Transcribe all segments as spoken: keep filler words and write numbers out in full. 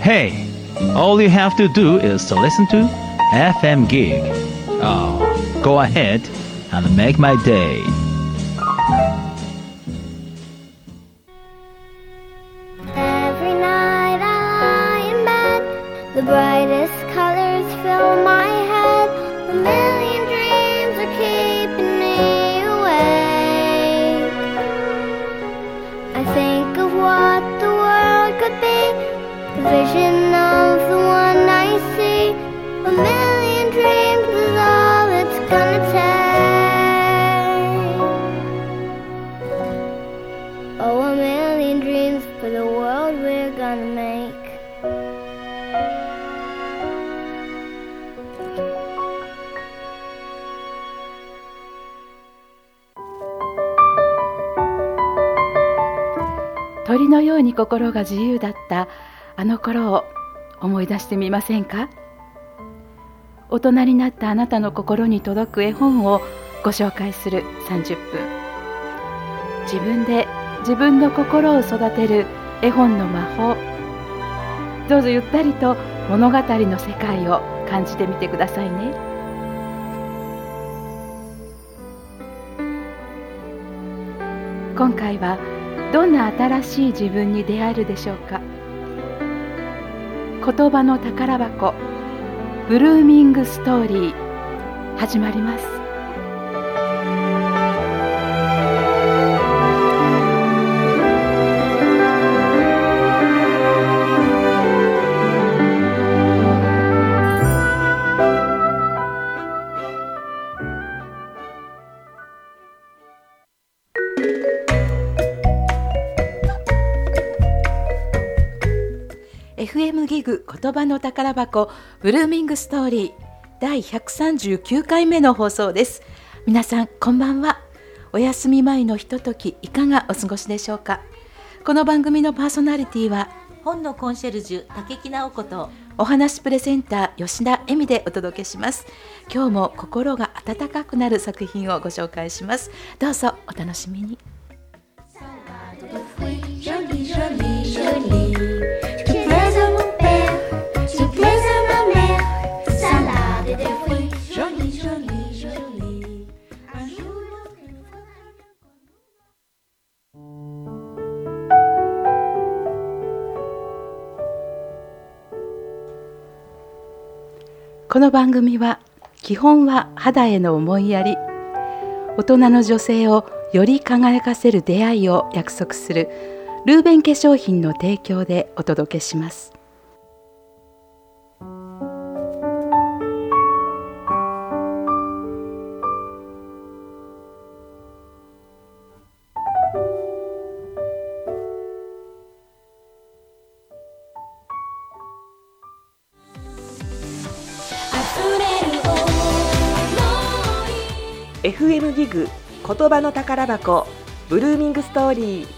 Hey, all you have to do is to listen to エフエム Gig. Oh, go ahead and make my day. Every night I lie in bed, the brightest colors fill my head. A million dreams are keeping me awake. I think of what the world could be, the vision of the one I see. A million dreams is all it's gonna take. Oh, a million dreams for the world we're gonna make. 鳥のように心が自由だったあの頃を思い出してみませんか？大人になったあなたの心に届く絵本をご紹介するさんじゅっぷん。自分で自分の心を育てる絵本の魔法。どうぞゆったりと物語の世界を感じてみてくださいね。今回はどんな新しい自分に出会えるでしょうか。言葉の宝箱ブルーミングストーリー始まります。エフエム ギグ言葉の宝箱ブルーミングストーリーだいひゃくさんじゅうきゅうかいめの放送です。皆さんこんばんは。お休み前のひとときいかがお過ごしでしょうか。この番組のパーソナリティは本のコンシェルジュ竹木直子とお話プレゼンター吉田恵美でお届けします。今日も心が温かくなる作品をご紹介します。どうぞお楽しみに。この番組は基本は肌への思いやり、大人の女性をより輝かせる出会いを約束するルーベン化粧品の提供でお届けします。 エフエム ギグ言葉の宝箱ブルーミングストーリー。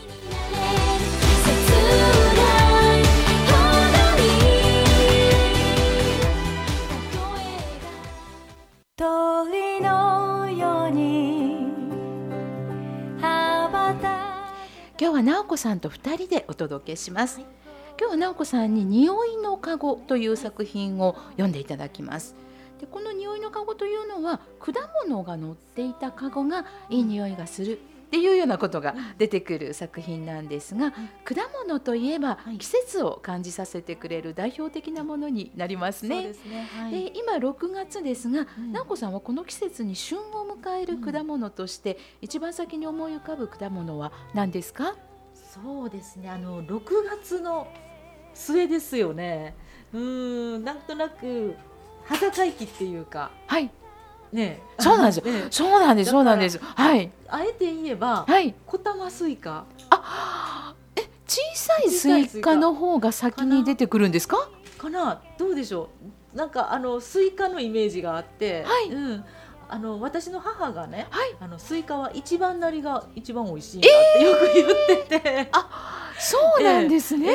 鳥のように羽ばた今日は直子さんとふたりでお届けします。今日は直子さんに匂いのかごという作品を読んでいただきます。でこの匂いのかごというのは果物が乗っていたかごがいい匂いがするっていうようなことが出てくる作品なんですが、果物といえば季節を感じさせてくれる代表的なものになりますね。 そうですね、はい、 で今ろくがつですが、 うん、 直子さんはこの季節に旬を迎える果物として、うん、一番先に思い浮かぶ果物は何ですか？ そうですね、あのろくがつの末ですよね。うーんなんとなく肌回帰っていうか、 はいね、 そうなんですよ、 ね、 そうなんですそうなんです、はい、 あえて言えば、 はい、 小玉スイカ。 あえ小さいスイカの方が先に出てくるんですか？ かな、どうでしょう。なんかあのスイカのイメージがあって、 はい、 うん、あの私の母がね、 はい、 あのスイカは一番なりが一番美味しいんだってよく言ってて、 えー、あそうなんですね、 えーえー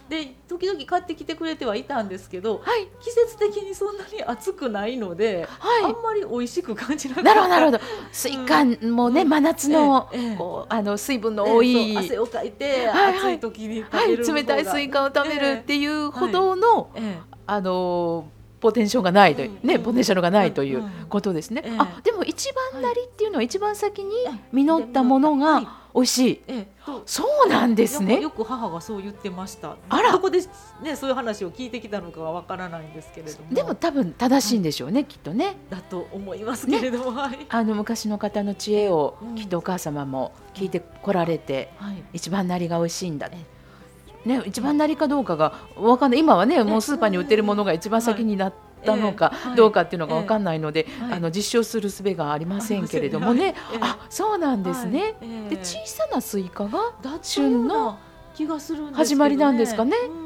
で時々買ってきてくれてはいたんですけど、 はい、 季節的にそんなに暑くないので、 はい、 あんまり美味しく感じなかった。 なるほどなるほど。スイカもね、うん、真夏の、 ええこうあの水分の多い、 ええ、汗をかいて、 はいはい、 暑い時に食べるのが、 はい、冷たいスイカを食べるっていうほどの、 ええええ、 あのポテンシャルがないという、うん、ね、ポテンシャルがないということですね、 うんうん、 あでも一番なりっていうのは一番先に実ったものが美味しい、 ええ、 そうなんですね。 よく母がそう言ってました。 あら、 どこで、ね、そういう話を聞いてきたのかはわからないんですけれども、 でも多分正しいんでしょうね、はい、きっとね。 だと思いますけれども、ね、はい、 あの昔の方の知恵をきっとお母様も聞いてこられて、うん、はい、一番なりが美味しいんだ、ね、一番なりかどうかが分かんない。今はね、もうスーパーに売ってるものが一番先になったのかどうかっていうのが分かんないので、えーはい、あの実証する術がありませんけれどもね、はい、あ、そうなんですね、はい、えー、で小さなスイカが旬の気がするんですけど、ね、 始まりなんですかね、 うん、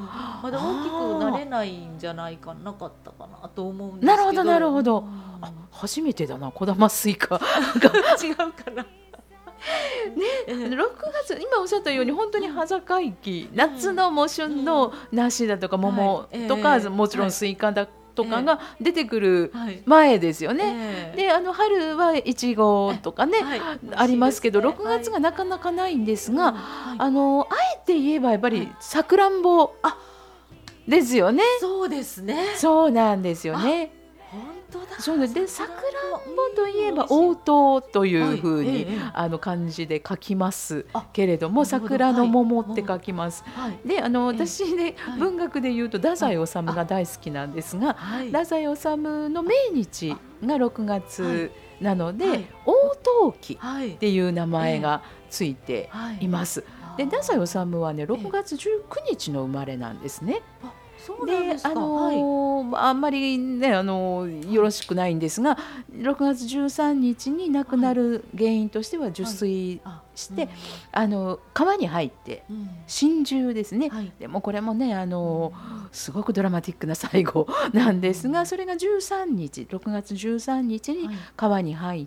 まだ大きくなれないんじゃないかなかったかなと思うんですけど。 なるほどなるほど、うん、あ、初めてだな、小玉スイカ違うかなね、ろくがつ今おっしゃったように本当に端境期、夏のもう旬の梨だとか桃とか、はい、もちろんスイカだとかが出てくる前ですよね、であの春はいちごとかね、はい、ありますけど、ろくがつがなかなかないんですが、はい、あのあえて言えばやっぱりさくらんぼですよね。 そうですね、 そうなんですよね。 本当だ。 そうで、さくらんぼといえば応答というふうに、はい、ええ、あの漢字で書きますけれども、桜の桃って書きます、はい、であの私ね、はい、文学でいうと太宰治が大好きなんですが、はい、太宰治の命日がろくがつなので、はい、応答期っていう名前がついています、はい、で太宰治はねろくがつじゅうくにちの生まれなんですね。で、あのーはい、あんまりね、あのー、よろしくないんですが、ろくがつじゅうさんにちに亡くなる原因としては受水して、はい、あの川に入って心中ですね、はい、でもこれもね、あのー、すごくドラマティックな最後なんですが、それがじゅうさんにちろくがつじゅうさんにちに川に入って、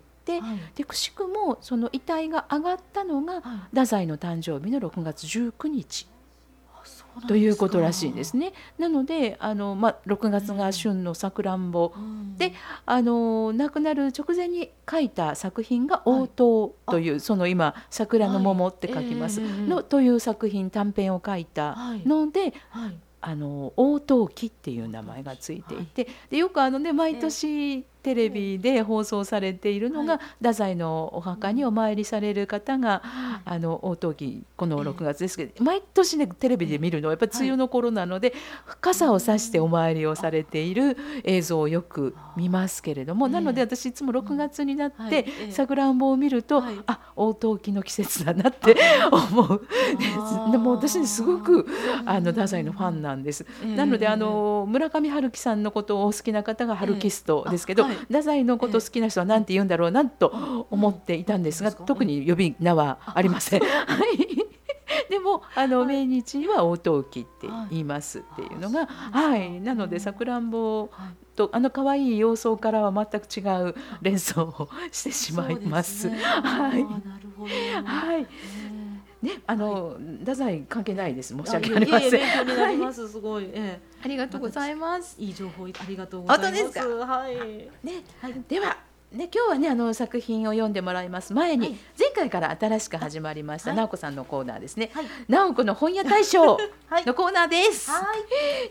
はい、でくしくもその遺体が上がったのが、はい、太宰の誕生日のろくがつじゅうくにちということらしいんですね。なのであの、ま、ろくがつが旬のさくらんぼ、うん、であの亡くなる直前に書いた作品が応答という、はい、その今桜の桃って書きます、はい、えー、のという作品短編を書いたので、はいはい、あの応答記っていう名前がついていて、はい、でよくあのね毎年テレビで放送されているのが、はい、太宰のお墓にお参りされる方が、はい、あの応答記このろくがつですけど、えー、毎年ねテレビで見るのはやっぱり梅雨の頃なので、はい、傘を差してお参りをされている映像をよく見ますけれども、なので私いつもろくがつになってさくらんぼを見ると、はい、あ応答記の季節だなって思うでも私すごくあの太宰のファンなんです、えー、なのであの村上春樹さんのことをお好きな方がハルキストですけど、えー太宰のこと好きな人は何て言うんだろうなと思っていたんですが、特に呼び名はありません。でもあの命日には応答記って言いますっていうのが、はい、なのでさくらんぼとあの可愛い様相からは全く違う連想をしてしまいます。はい、はいね、あの、はい、太宰関係ないです。申し訳ありません。いえいえ、勉強になります。すごい、ええ、ありがとうございます。いい情報ありがとうございます。本当ですか。はい。ね、はい、では。ね、今日はねあの作品を読んでもらいます前に、はい、前回から新しく始まりました、はい、直子さんのコーナーですね、はい、直子の本屋大賞のコーナーです、はい、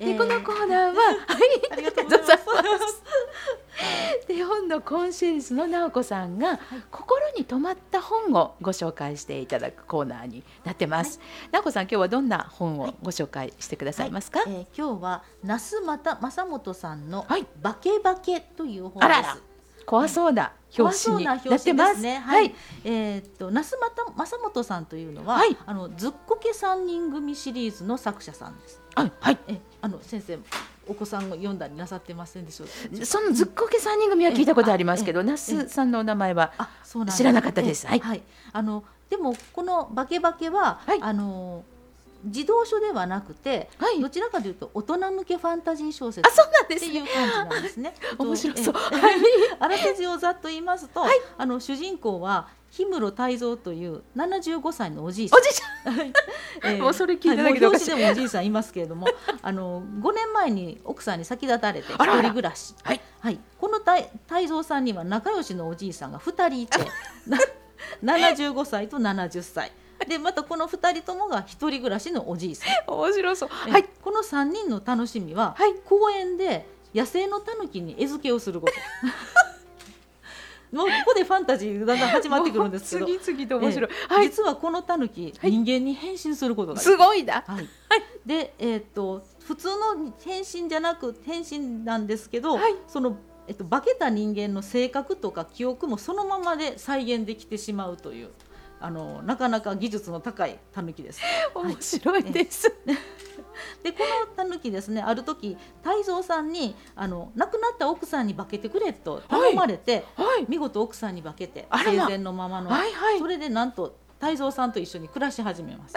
で、えー、このコーナーは、はい、ありがとうございますで本のコンシェルジュの直子さんが、はい、心に留まった本をご紹介していただくコーナーになってます、はい、直子さん今日はどんな本をご紹介してくださいますか？ はい、えー、今日は那須正元さんのバケバケという本です、はい、あらら怖そうな表紙になってます。 ね、はい。えー、っと那須正元さんというのは、はい、あのずっこけ三人組シリーズの作者さんです。 はい。はい、 えあの先生お子さんを読んだりなさってませんでしょうか。 そのずっこけ三人組は聞いたことありますけど、那須さんのお名前は知らなかったです。はい。はい。 あのでもこのバケバケは、はい、あの児童書ではなくて、はい、どちらかというと大人向けファンタジー小説っていう感じなんですね。 面白そう。 あらすじをざっと言いますと、はい、あの主人公は氷室泰造というななじゅうごさいのおじいさん、 おじいちゃんえー、もうそれ聞いただけでおかしい、 はい、もう表紙でもおじいさんいますけれどもあのごねんまえに奥さんに先立たれて一人暮らし、はいはい、この泰造さんには仲良しのおじいさんがふたりいてななじゅうごさいとななじゅっさいで、またこのふたりともが一人暮らしのおじいさん。 面白そう、 はい、このさんにんの楽しみは、はい、公園で野生のタヌキに餌付けをすることもうここでファンタジーだんだん始まってくるんですけど次々と面白い、 えーはい、実はこのタヌキ、はい、人間に変身することがすごいだ、 はい、で、えー、と普通の変身じゃなく変身なんですけど、はい、その、えっと、化けた人間の性格とか記憶もそのままで再現できてしまうというあのなかなか技術の高いタヌキです。 面白いです、 はい、でこのタヌキですね、ある時泰造さんにあの亡くなった奥さんに化けてくれと頼まれて、はいはい、見事奥さんに化けて生前のままの、はいはい、それでなんと泰造さんと一緒に暮らし始めます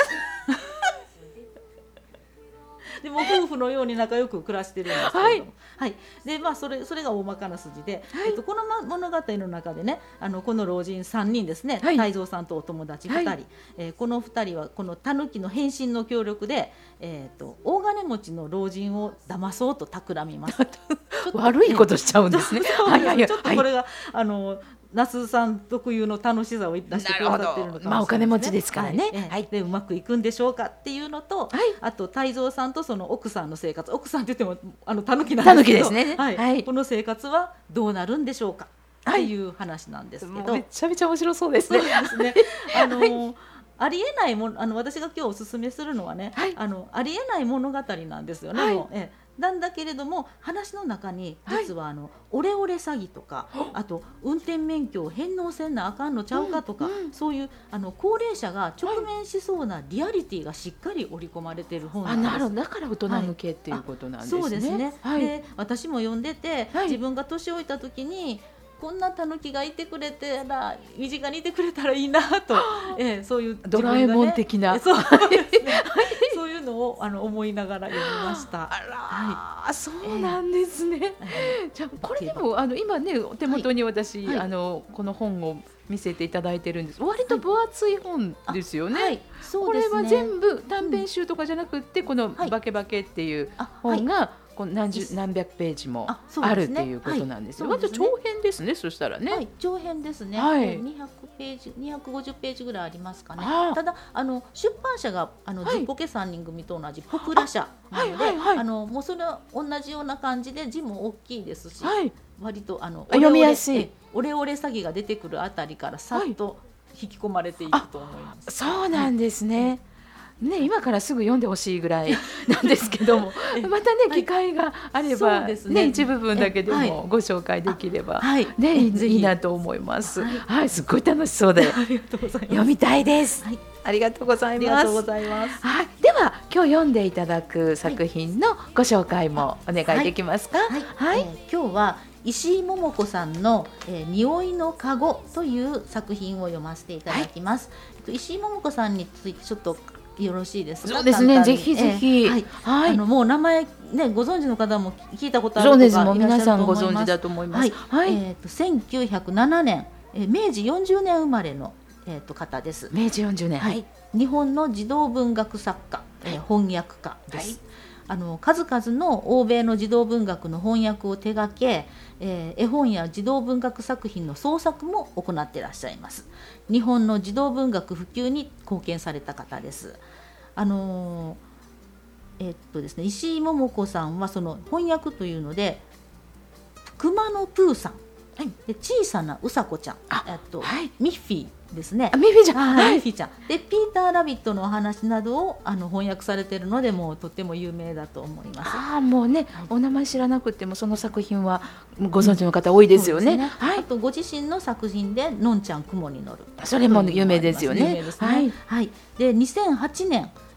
でも夫婦のように仲良く暮らしてるんですけれども、はいはい、でまあ、それ、それが大まかな筋で、はい、えっと、この物語の中でね、あのこの老人さんにんですね、泰造さんとお友達ふたり、はい、えー、このふたりはこのタヌキの変身の協力で、えー、と大金持ちの老人を騙そうと企みます悪いことしちゃうんですねちょっとこれが、はい、あの那須さん特有の楽しさを出してくださっているのかもしれないですね。 まあ、お金持ちですからね、 はいはい、でうまくいくんでしょうかっていうのと、はい、あと泰造さんとその奥さんの生活、奥さんって言ってもあのタヌキなんですけど、 タヌキですね、 はいはい、 この生活はどうなるんでしょうかっていう話なんですけど、 はい、めちゃめちゃ面白そうですね。 そうですねあの、はい、ありえないもの、あの私が今日おすすめするのはね、はい、あのありえない物語なんですよね、はい、もうえなんだけれども話の中に実はあの、はい、オレオレ詐欺とか、あと運転免許を返納せんなあかんのちゃうかとか、うんうん、そういうあの高齢者が直面しそうなリアリティがしっかり織り込まれている本なんです。 あ、なるほど、だから大人向けっていうことなんですね。 そうですね、 はい、 で私も読んでて、はい、自分が年老いた時にこんなタヌキがいてくれたら、身近にいてくれたらいいなと、えー、そういう、ね、 ドラえもん的な、 そうですねそういうのをあの思いながら読みました。 あら、はい、そうなんですね、えー、じゃあこれでもあの今ねお手元に私、はい、あのこの本を見せていただいてるんです。割と分厚い本ですよね、はい、そうですね。これは全部短編集とかじゃなくて、うん、このバケバケっていう本が、はい、この 何, 十何百ページもあるっていうことなんですよ。割と長編ですね。そしたらね、はい、 長編ですね、はい、にひゃくページにひゃくごじゅうページぐらいありますかね。ただあの出版社があの、はい、ジッポケさんにん組と同じポプラ社なので、はいはいはい、あのもうそれは同じような感じで字も大きいですし、はい、割とあの読みやすいオレオレ詐欺が出てくるあたりからさっと引き込まれていくと思います。 そうなんですね、ね、今からすぐ読んでほしいぐらいなんですけどもまたね、はい、機会があれば、ねね、一部分だけでもご紹介できれば、はいね、いいなと思います、はいはい、すごい楽しそうでありがとうございます。 読みたいです、はい、ありがとうございます。 ありがとうございます、 はい、では今日読んでいただく作品のご紹介もお願いできますか。はいはいはい、えー、今日は石井桃子さんの、えー、匂いのかごという作品を読ませていただきます、はい、石井桃子さんについてちょっとよろしいですか。 そうですね、ぜひぜひ、えーはいはい、あのもう名前、ね、ご存知の方も聞いたことある方がいらっしゃると思います。 そうです、もう皆さんご存知だと思います、はいはい、えー、とせんきゅうひゃくななねん、えー、明治よんじゅうねん生まれの、えー、と方です。 明治よんじゅうねん、 はい、日本の児童文学作家、えー、翻訳家です、はい、あの数々の欧米の児童文学の翻訳を手掛け、えー、絵本や児童文学作品の創作も行っていらっしゃいます。日本の児童文学普及に貢献された方です。あのーえっとですね、石井桃子さんはその翻訳というので熊野プーさん、はい、で小さなうさこちゃん、あっと、はい、ミッフィーですね。 あ、ミッフィーちゃん、 はい、ミッフィーちゃんでピーターラビットのお話などをあの翻訳されているので、もうとっても有名だと思います。 あ、もうね、はい、お名前知らなくてもその作品はご存知の方多いですよね。うん、ね、はい、 あとご自身の作品でのんちゃん雲に乗る、 それも有名ですよね。 有名ですね。はいはい、でにせんはちねん、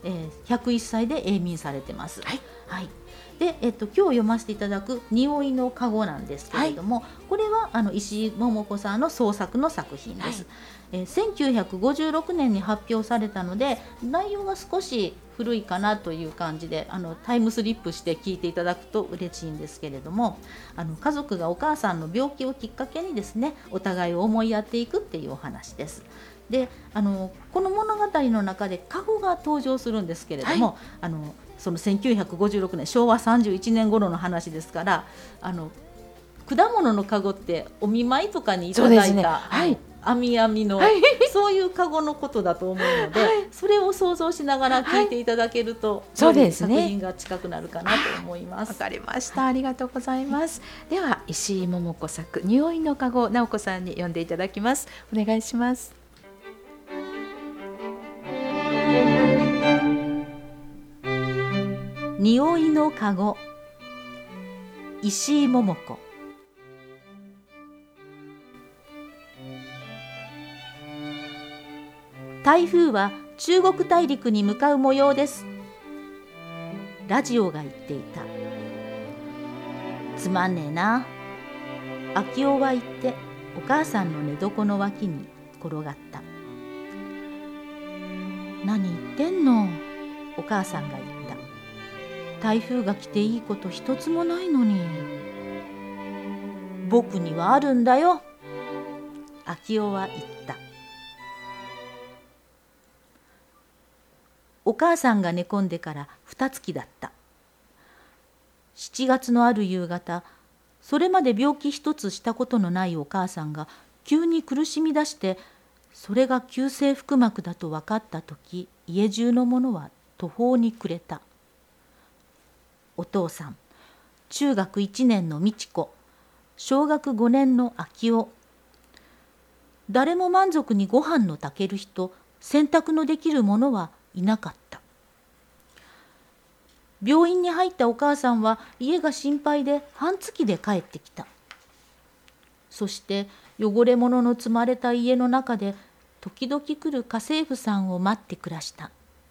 えー、ひゃくいっさいで永眠されてます。 はい、 はい。で、えっと、今日読ませていただく匂いのかごなんですけれども、はい、これはあの石井桃子さんの創作の作品です。はい、えー、せんきゅうひゃくごじゅうろくねんに発表されたので内容が少し古いかなという感じで、あのタイムスリップして聞いていただくと嬉しいんですけれども、あの家族がお母さんの病気をきっかけにですね、お互いを思いやっていくっていうお話です。で、あのこの物語の中でカゴが登場するんですけれども、はい、あのそのせんきゅうひゃくごじゅうろくねんしょうわさんじゅういちねん頃の話ですから、あの果物のカゴってお見舞いとかにいただいた、ね、はい、網網の、はい、そういうカゴのことだと思うので、はい、それを想像しながら聞いていただけると、はい、そうですね、作品が近くなるかなと思います。 わかりました、はい、ありがとうございます。では石井桃子作匂いのカゴ、直子さんに読んでいただきます。お願いします。 匂いのかご、石井桃子。台風は中国大陸に向かう模様です。ラジオが言っていた。つまんねえな。秋代は言ってお母さんの寝床の脇に転がった。何言ってんの、お母さんが言った。台風が来ていいこと一つもないのに。僕にはあるんだよ、秋代は言った。お母さんが寝込んでから二月だった。しちがつのある夕方、それまで病気一つしたことのないお母さんが急に苦しみ出して、それが急性腹膜だと分かったとき、家中の者は途方に暮れた。お父さん、中学いちねんの美智子、小学ごねんの秋代。誰も満足にご飯の炊ける人、洗濯のできる者はいなかった。病院に入ったお母さんは家が心配で半月で帰ってきた。そして汚れ物の積まれた家の中で時々来る家政婦さんを待って暮らした。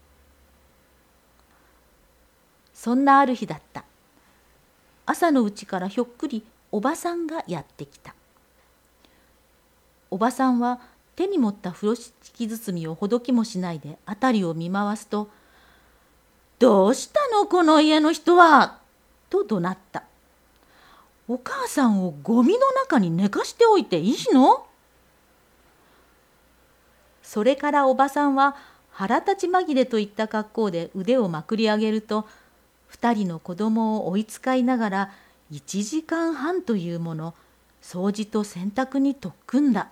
そんなある日だった。朝のうちからひょっくりおばさんがやってきた。おばさんは手に持った風呂敷包みをほどきもしないで辺りを見回すと、どうしたのこの家の人は、と怒鳴った。お母さんをゴミの中に寝かしておいていいの？それからおばさんは腹立ち紛れといった格好で腕をまくり上げると、二人の子供を追いつかいながらいちじかんはんというもの、掃除と洗濯に特訓だ。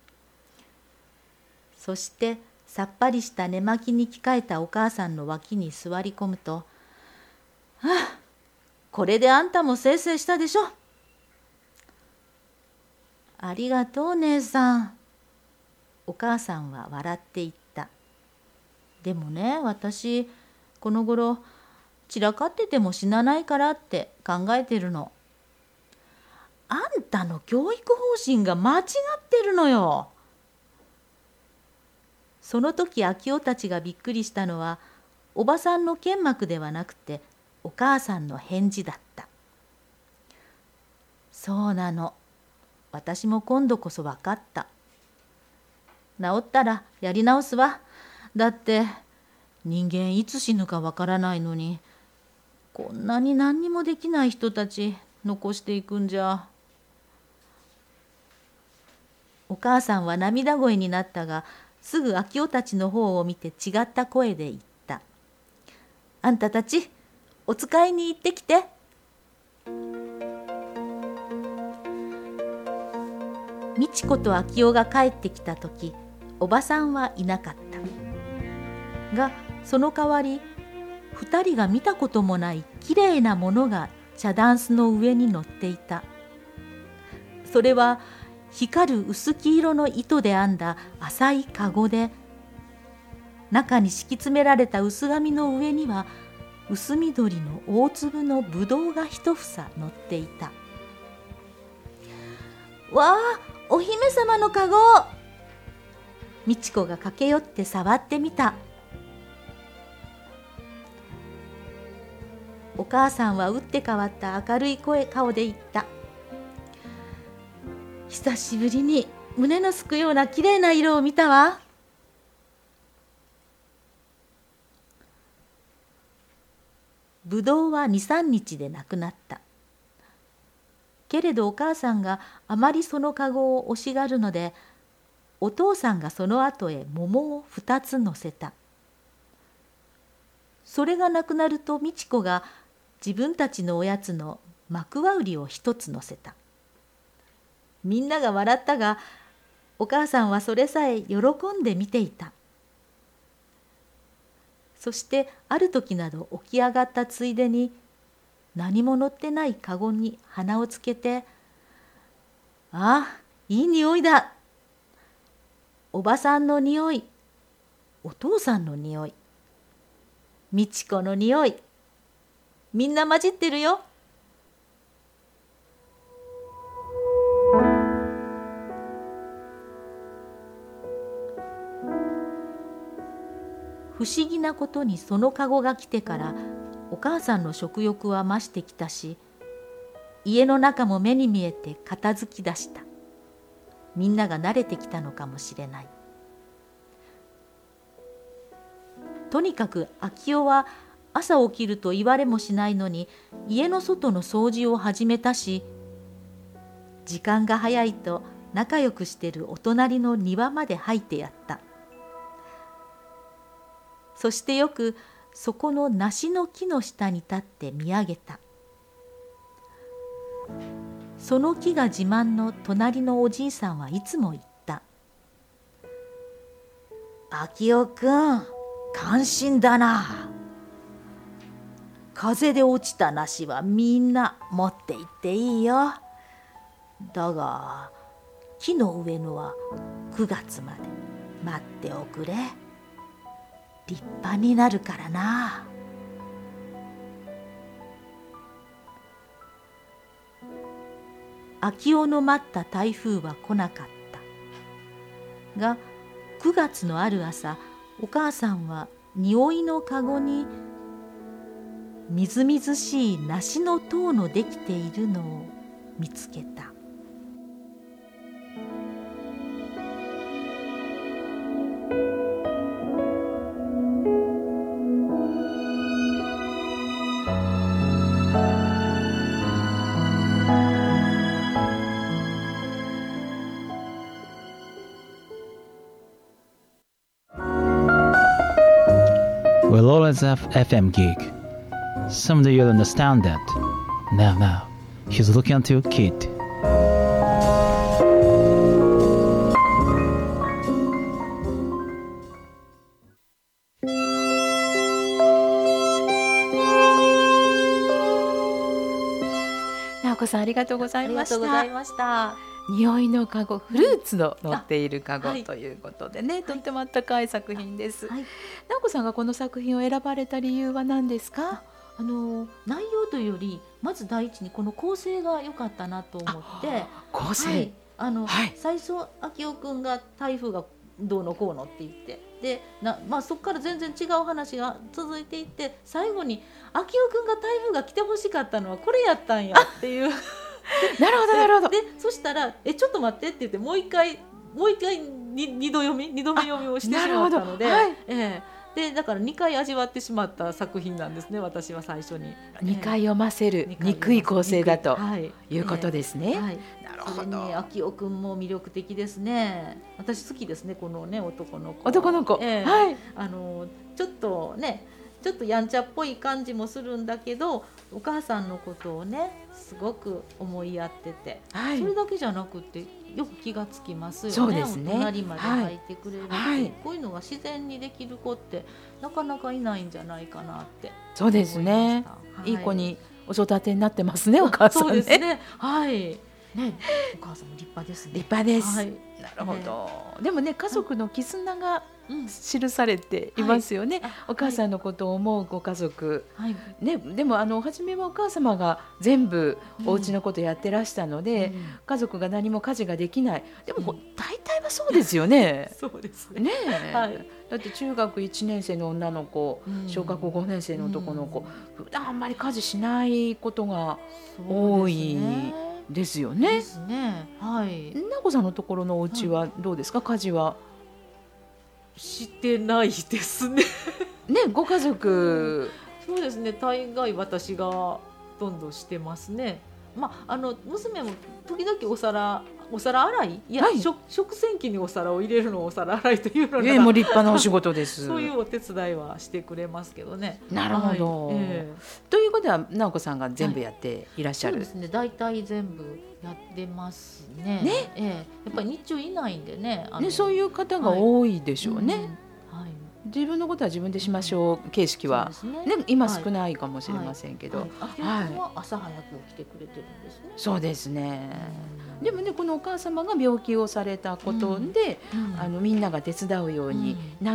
そしてさっぱりした寝巻きに着替えたお母さんの脇に座り込むと、はあ、これであんたもせいせいしたでしょ。ありがとう姉さん。お母さんは笑って言った。でもね、私この頃散らかってても死なないからって考えてるの。あんたの教育方針が間違ってるのよ。その時秋代たちがびっくりしたのは、おばさんの剣幕ではなくてお母さんの返事だった。そうなの。私も今度こそ分かった。治ったらやり直すわ。だって人間いつ死ぬか分からないのに、こんなに何にもできない人たち残していくんじゃ。お母さんは涙声になったが、すぐ秋代たちの方を見て違った声で言った。あんたたち、お使いに行ってきて。美智子と秋代が帰ってきたとき、おばさんはいなかった。が、その代わり、二人が見たこともないきれいなものが茶だんすの上に乗っていた。それは、光る薄黄色の糸で編んだ浅いかごで、中に敷き詰められた薄紙の上には薄緑の大粒のぶどうが一房乗っていた。わあ、お姫様のかご。美智子が駆け寄って触ってみた。 お母さんは打って変わった明るい声顔で言った。久しぶりに胸のすくようなきれいな色を見たわ。ぶどうはに、さんにちでなくなった。けれどお母さんがあまりそのかごを惜しがるので、お父さんがその後へ桃をふたつ乗せた。それがなくなると美智子が自分たちのおやつのマクワウリを一つ乗せた。みんなが笑ったが、お母さんはそれさえ喜んで見ていた。そしてある時など起き上がったついでに、何も乗ってないかごに鼻をつけて、ああ、いい匂いだ。おばさんの匂い、お父さんの匂い、美智子の匂い、みんな混じってるよ。不思議なことにそのかごが来てからお母さんの食欲は増してきたし、家の中も目に見えて片付き出した。みんなが慣れてきたのかもしれない。とにかく秋代は朝起きると言われもしないのに家の外の掃除を始めたし、時間が早いと仲良くしてるお隣の庭まで入ってやった。そしてよくそこの梨の木の下に立って見上げた。その木が自慢の隣のおじいさんはいつも言った。秋代くん、感心だな。風で落ちた梨はみんな持って行っていいよ。だが木の上のはくがつまで待っておくれ。立派になるからな。秋代の待った台風は来なかったが、くがつのある朝、お母さんは匂いのかごにみずみずしい梨の塔のできているのを見つけた。 We'll always have F M gig. Someday you'll understand that. Now, now, he's looking at your kid. Naoko さん、ありがとうございました。 ありがとうございました。 匂いのかご、フルーツの乗っているかご、 はい、 ということでね、とってもあったかい作品です。 はい、 Naoko さんがこの作品を選ばれた理由は何ですか？ あの内容というより、まず第一にこの構成が良かったなと思って。 構成、 はい、あの、 はい、 最初秋代くんが台風がどうのこうのって言って、でな、まあ、そこから全然違う話が続いていって、最後に秋代くんが台風が来てほしかったのはこれやったんやっていうなるほどなるほど。 でそしたらえちょっと待ってって言って、もう一回もう一回に二度読み二度目読みをしてしまったので、はい、えー、でだからにかい味わってしまった作品なんですね、私は最初に。 にかい読ませる憎い構成だということですね。 はい、なるほど。ね、秋代くんも魅力的ですね。私好きですね、このね男の子。 男の子、 えー、 はい、 あのちょっとね、ちょっとやんちゃっぽい感じもするんだけど、お母さんのことをねすごく思いやってて、はい、それだけじゃなくてよく気がつきますよね。 そうですね、 隣まで入ってくれるって、 はい、 こういうのが自然にできる子ってなかなかいないんじゃないかなって。 そうですね、はい、いい子にお育てになってますね、お母さんね。 そうですね、はい、ね、お母さんも立派ですね。 立派です、 はい、 なるほど、ね、でもね、家族の絆がうん記されていますよね、 はい、 お母さんのことを思うご家族、 はいね、でもあの初めはお母様が全部お家のことやってらしたので、うん、家族が何も家事ができない。でも、うん、大体はそうですよね。 そうですね。 ねえ、はい、だって中学いちねん生の女の子、うん、小学校ごねん生の男の子、うん、普段あんまり家事しないことが多いですよね。 ですね。はい。 なこさんのところのお家はどうですか、はい、家事は。 してないですね。 ね、ご家族、 うん、そうですね。大概私がどんどんしてますね。まああの娘も時々お皿お皿洗い、いや、はい、食, 食洗機にお皿を入れるのをお皿洗いというのが、 えー、もう立派なお仕事です。 そういうお手伝いはしてくれますけどね。 なるほど。はい、えー、ということは直子さんが全部やっていらっしゃる。 はい、そうですね。大体全部やってますね。 ね、 えー、やっぱり日中いないんでね。 ね、そういう方が多いでしょうね。はい、うん、はい、 自分のことは自分でしましょう形式は、ねね、今少ないかもしれませんけど、はいはいはい、は朝早く起きてくれてるんですね。 そうですね。でもね、このお母様が病気をされたことで、うんうん、あのみんなが手伝うようになって、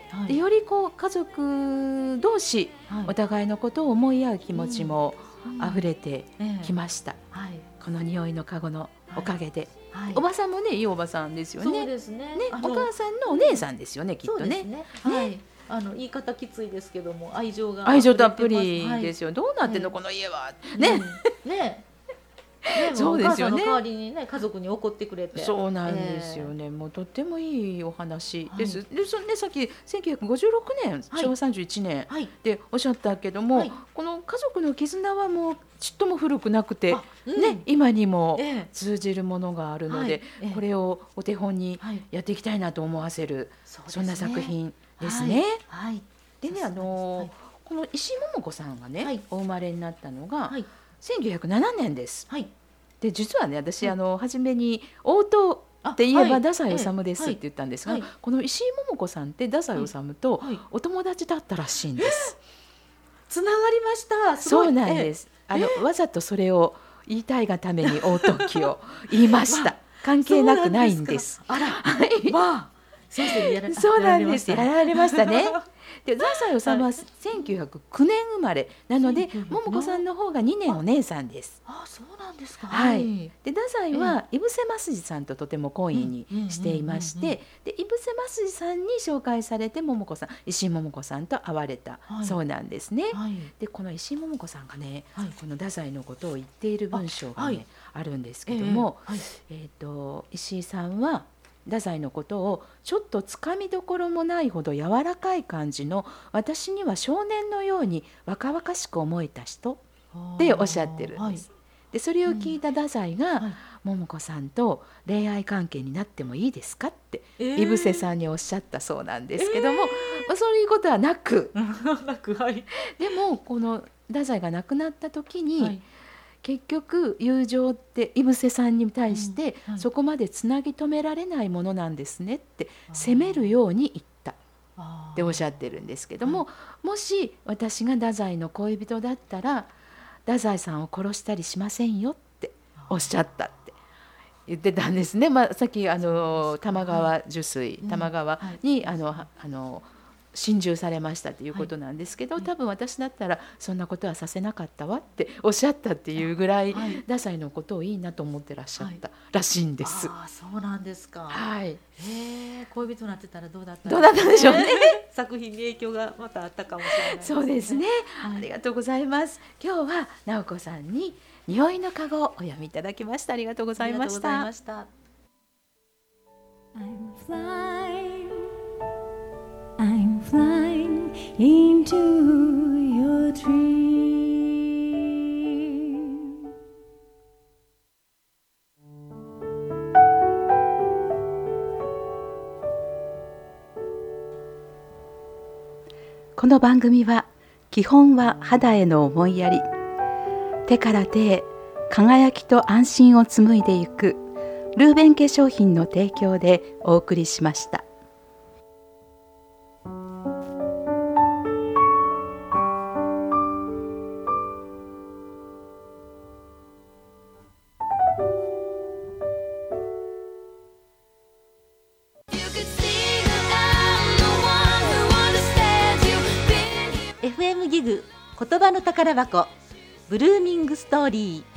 うん、はい、でよりこう家族同士、はい、お互いのことを思い合う気持ちも溢れてきました、うんうん、はい、この匂いのかごのおかげで、はい、おばさんもね、いいおばさんですよね。 そうですね。ね、 お母さんのお姉さんですよね、きっとね。そうですね。 はい。あの言い方きついですけども、愛情が愛情たっぷりですよ。はい、どうなってんの、この家は。ね。 うん、ね。ね、そうですよね。お母さんの代わりにね、家族に怒ってくれて。 そうなんですよね。えー、もうとってもいいお話です。はい、で、そね、さっきせんきゅうひゃくごじゅうろくねん、はい、しょうわさんじゅういちねんでおっしゃったけども、はい、この家族の絆はもうちっとも古くなくて、うん、ね、今にも通じるものがあるので、えー、これをお手本にやっていきたいなと思わせる、はい、そんな作品ですね。はい。はい、でね、あのーはい、この石井桃子さんがね、はい、お生まれになったのがせんきゅうひゃくななねんです。はい。で実はね、私、はい、あの初めに応答って言えば太宰治ですって言ったんですが、はいはい、この石井桃子さんって太宰治とお友達だったらしいんです。 つながりました。 すごい。そうなんです。あのわざとそれを言いたいがために応答記を言いました。まあ、関係なくないんです。 あら、はい、まあ、先生にやられ、 そうなんです。やられましたね。で太宰治はせんきゅうひゃくきゅうねん生まれなので、桃子さんの方がにねんお姉さんです。 ああ、そうなんですか。 はい。で太宰は井伏正治さんととても懇意にしていまして、で井伏正治さんに紹介されて桃子さん、石井桃子さんと会われた、はい、そうなんですね。はい、でこの石井桃子さんがね、はい、この太宰のことを言っている文章がね あ,、はい、あるんですけども、えーはい、えーと石井さんは太宰のことをちょっとつかみどころもないほど柔らかい感じの、私には少年のように若々しく思えた人っておっしゃってるんです。はい、でそれを聞いた太宰が、うんはい、桃子さんと恋愛関係になってもいいですかって井伏、えー、さんにおっしゃったそうなんですけども、えーまあ、そういうことはなくなく、はい、 でもこの太宰が亡くなった時に、はい、結局友情って井伏さんに対して、うんはい、そこまでつなぎ止められないものなんですねって責めるように言ったっておっしゃってるんですけども、はい、もし私が太宰の恋人だったら太宰さんを殺したりしませんよっておっしゃったって言ってたんですね。まあ、さっきあの玉川受水、はい、玉川に、うんはい、あのあの心中されましたということなんですけど、はい、多分私だったらそんなことはさせなかったわっておっしゃったっていうぐらい、はい、太宰のことをいいなと思ってらっしゃったらしいんです。 はい、あ、そうなんですか。 はい。 へえ、恋人になってたらどうだった、 どうだったんでしょうね。 作品に影響がまたあったかもしれないですね。 そうですね。ありがとうございます。今日は直子さんに匂いのかごをお読みいただきました。ありがとうございました。ありがとうございました。 I'm flying, I'm flying into your dream. この番組は基本は肌への思いやり、手から手へ輝きと安心を紡いでいくルーベン化粧品の提供でお送りしました。 You could see that I'm 葉の宝箱ブルーミングストーリー。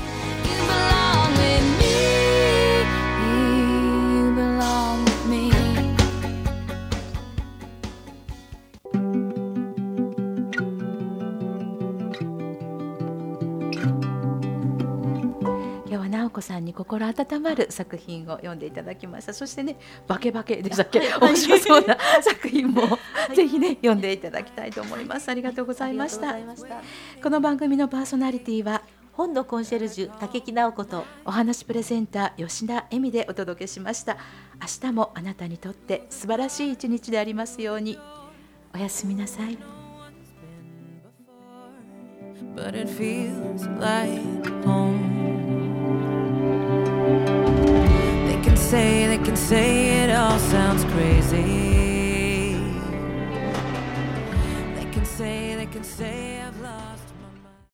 直子さんに心温まる作品を読んでいただきました。そしてね、バケバケでしたっけ、面白そうな作品も、はい、ぜひね読んでいただきたいと思います。ありがとうございました。この番組のパーソナリティは本のコンシェルジュ竹木直子とお話プレゼンター吉田恵美でお届けしました。明日もあなたにとって素晴らしい一日でありますように。おやすみなさい。But it feels like home. They can say, they can say it all sounds crazy. They can say, they can say